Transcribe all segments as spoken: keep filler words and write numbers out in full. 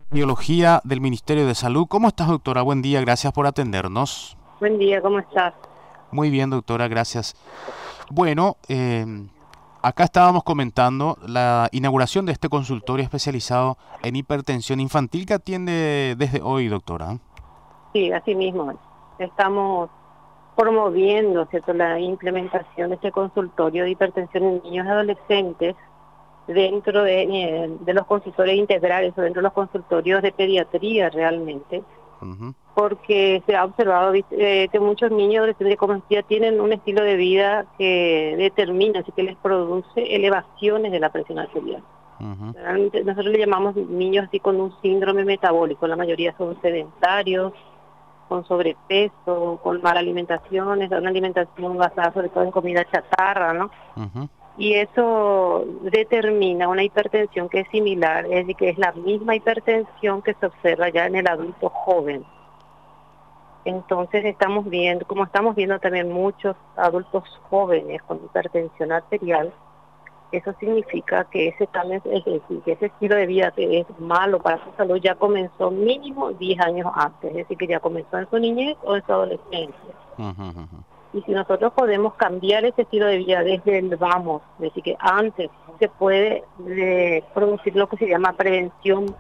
Biología del Ministerio de Salud. ¿Cómo estás, doctora? Buen día, gracias por atendernos. Buen día, ¿cómo estás? Muy bien, doctora, gracias. Bueno, eh, acá estábamos comentando la inauguración de este consultorio especializado en hipertensión infantil que atiende desde hoy, doctora. Sí, así mismo es. Estamos promoviendo, ¿cierto?, la implementación de este consultorio de hipertensión en niños y adolescentes dentro de, eh, de los consultorios integrales o dentro de los consultorios de pediatría realmente, Ujú, porque se ha observado ¿viste? eh, que muchos niños y adolescentes, como decía, tienen un estilo de vida que determina, así que les produce elevaciones de la presión arterial. ujú, Realmente nosotros le llamamos niños así con un síndrome metabólico, la mayoría son sedentarios, con sobrepeso, con mala alimentación, es una alimentación basada sobre todo en comida chatarra, ¿no? ujú, Y eso determina una hipertensión que es similar, es decir, que es la misma hipertensión que se observa ya en el adulto joven. Entonces estamos viendo, como estamos viendo también muchos adultos jóvenes con hipertensión arterial, eso significa que ese cambio, es decir, que ese estilo de vida que es malo para su salud ya comenzó mínimo diez años antes, es decir, que ya comenzó en su niñez o en su adolescencia. ujú, ujú, Y si nosotros podemos cambiar ese estilo de vida desde el vamos, es decir, que antes se puede eh, producir lo que se llama prevención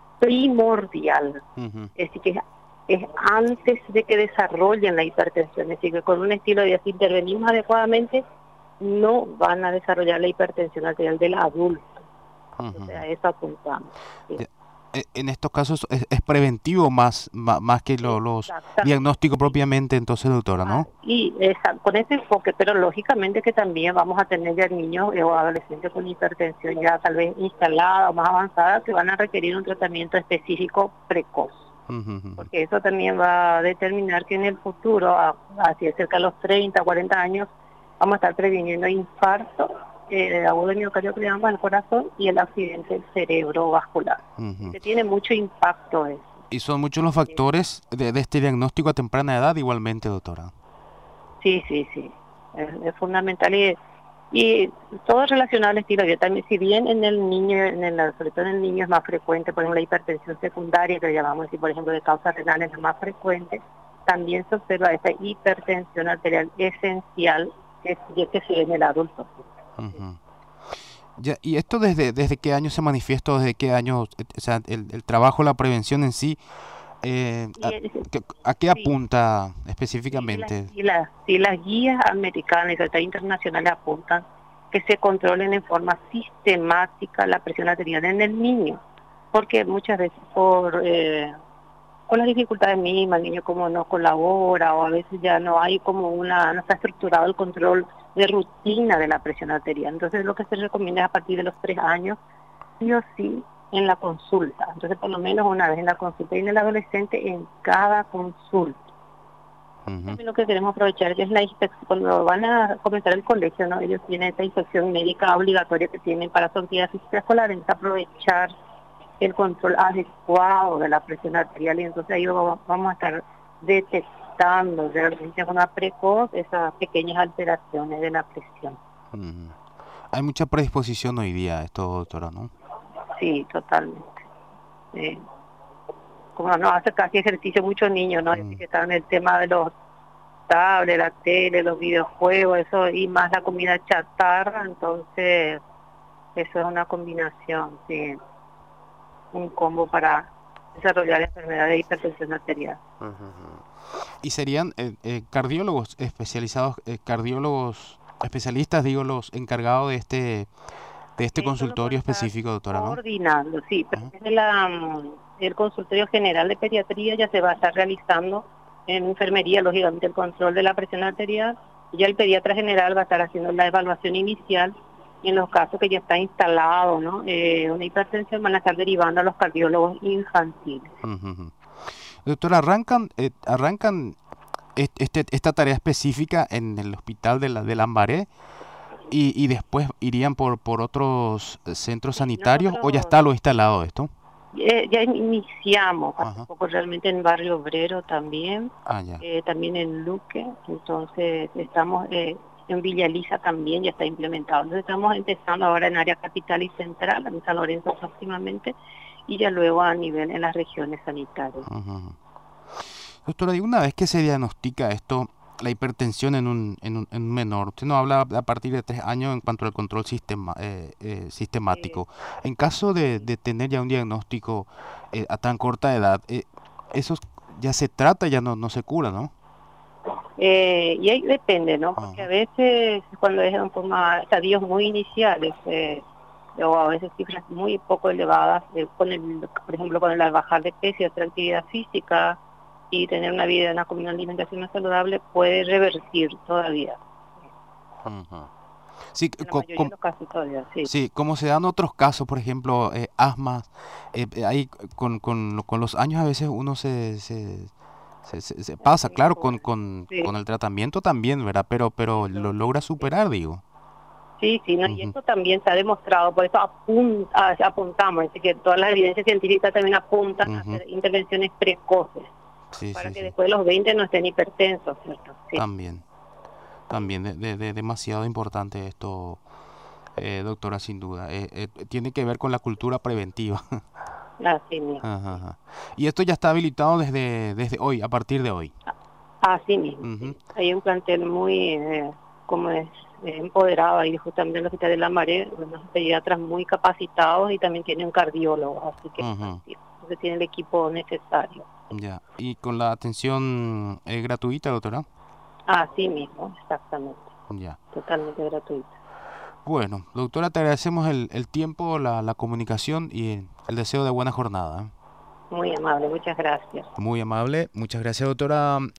primordial, ujú. es decir, que es, es antes de que desarrollen la hipertensión, es decir, que con un estilo de vida, si intervenimos adecuadamente, no van a desarrollar la hipertensión arterial del adulto. Entonces a eso apuntamos. Sí. Ya, e- En estos casos es, es preventivo más, ma- más, que lo- los Exactamente, diagnósticos sí. propiamente, entonces, doctora, Ah, ¿no? y esa- con ese enfoque, pero lógicamente que también vamos a tener ya niños o adolescentes con hipertensión ya tal vez instalada o más avanzada que van a requerir un tratamiento específico precoz, Ujú, ujú. porque eso también va a determinar que en el futuro, a- hacia cerca de los treinta, cuarenta años, vamos a estar previniendo infarto eh, agudo de miocardio que le llamamos al corazón y el accidente cerebrovascular, Ujú. que tiene mucho impacto eso. Y son muchos los Sí, factores de, de este diagnóstico a temprana edad igualmente, doctora. sí, sí, sí. Es, es fundamental y, y todo relacionado al estilo de vida. También, si bien en el niño, en el, sobre todo en el niño es más frecuente, por ejemplo, la hipertensión secundaria, que le llamamos así, por ejemplo, de causas renales, es más frecuente, también se observa esa hipertensión arterial esencial que, que se ve en el adulto. Sí. Ujú. Ya, ¿y esto desde, desde qué año se manifiesta, desde qué año, eh, o sea, el, el trabajo, la prevención en sí, eh, a, Y, es- qué- a qué sí, apunta sí, y las, específicamente? y las, y las guías americanas y tratados internacionales apuntan que se controlen en forma sistemática la presión arterial en el niño, porque muchas veces por, eh, por las dificultades mismas, el niño como no colabora o a veces ya no hay como una, no está estructurado el control de rutina de la presión arterial. Entonces lo que se recomienda es a partir de los tres años, sí o sí, en la consulta. Entonces por lo menos una vez en la consulta y en el adolescente en cada consulta. Y Ujú, también lo que queremos aprovechar que es la inspección, cuando van a comenzar el colegio, ¿no? Ellos tienen esta inspección médica obligatoria que tienen para su actividad física escolar, entonces aprovechar el control adecuado de la presión arterial y entonces ahí vamos vamos a estar detectando realmente de forma precoz esas pequeñas alteraciones de la presión. ujú. Hay mucha predisposición hoy día a esto, doctora, ¿no? Sí, totalmente. Eh, como no hace casi ejercicio muchos niños, ¿no? Así Mm, que están en el tema de los tablets, la tele, los videojuegos, eso y más la comida chatarra, entonces eso es una combinación, sí, un combo para desarrollar enfermedades de hipertensión arterial. Y serían eh, eh, cardiólogos especializados, eh, cardiólogos especialistas, digo, los encargados de este, de este Eso lo puede consultorio estar específico, doctora, ¿no? coordinando, sí, pero Ajá. desde la, mm, el consultorio general de pediatría ya se va a estar realizando en enfermería, lógicamente, el control de la presión arterial, y ya el pediatra general va a estar haciendo la evaluación inicial, y en los casos que ya está instalado, ¿no? Eh, una hipertensión van a estar derivando a los cardiólogos infantiles. Ujú, ujú. Doctora, arrancan, eh, arrancan est- este, esta tarea específica en el hospital de la, de Lambaré y, y después irían por, por otros eh, centros Sí, sanitarios o ya nosotros está lo instalado esto. Eh, ya iniciamos hace Ajá. poco realmente en Barrio Obrero también, Ah, ya. eh, también en Luque, entonces estamos eh, en Villa Elisa también, ya está implementado. Entonces estamos empezando ahora en área capital y central, en San Lorenzo próximamente, y ya luego a nivel en las regiones sanitarias. Ujú. Doctora, y una vez que se diagnostica esto, la hipertensión en un, en un, en un menor, usted nos habla a partir de tres años en cuanto al control sistema, eh, eh, Eh, sistemático. En caso de, de tener ya un diagnóstico eh, a tan corta edad, eh, eso ya se trata, ya no, no se cura, ¿no? eh, y ahí depende, ¿no? Porque a Ajá. veces cuando es un poco más estadios muy iniciales, eh, o a veces cifras muy poco elevadas, eh, con el, por ejemplo, con el bajar de peso y hacer actividad física y tener una vida, una, una alimentación más saludable, puede revertir todavía. Ujú. Sí, En la co- mayoría de com- los casos todavía, sí. sí, como se dan otros casos, por ejemplo, eh, asma, eh, eh, ahí con, con, lo- con los años a veces uno se, se, se, se- se pasa, Se claro, con, mejora. con, Sí, con el tratamiento también, ¿verdad? Pero, pero sí, lo logra lógico, sí. superar, digo. Sí, sí, ¿no? Y Ujú, eso también se ha demostrado, por eso apunta, apuntamos, es decir, que todas las evidencias científicas también apuntan a ujú. hacer intervenciones precoces, Sí, para sí, que sí. después de los veinte no estén hipertensos, ¿cierto? Sí, También, también, de, de- de- demasiado importante esto, eh, doctora, sin duda. Eh, eh, tiene que ver con la cultura preventiva. así mismo, Ajá, sí. ajá. Y esto ya está habilitado desde, desde hoy, a partir de hoy. Así mismo, Ujú, sí. Hay un plantel muy, eh, como es, eh, empoderado ahí justamente en el Hospital de la Maré, unos pediatras muy capacitados y también tiene un cardiólogo, así que ujú. sí, entonces tiene el equipo necesario. Ya. Y con la atención eh, gratuita, doctora. Así mismo, exactamente, Ya. totalmente gratuito. Bueno, doctora, te agradecemos el, el tiempo, la, la comunicación y el deseo de buena jornada. ¿Eh? Muy amable, muchas gracias. Muy amable. Muchas gracias, doctora.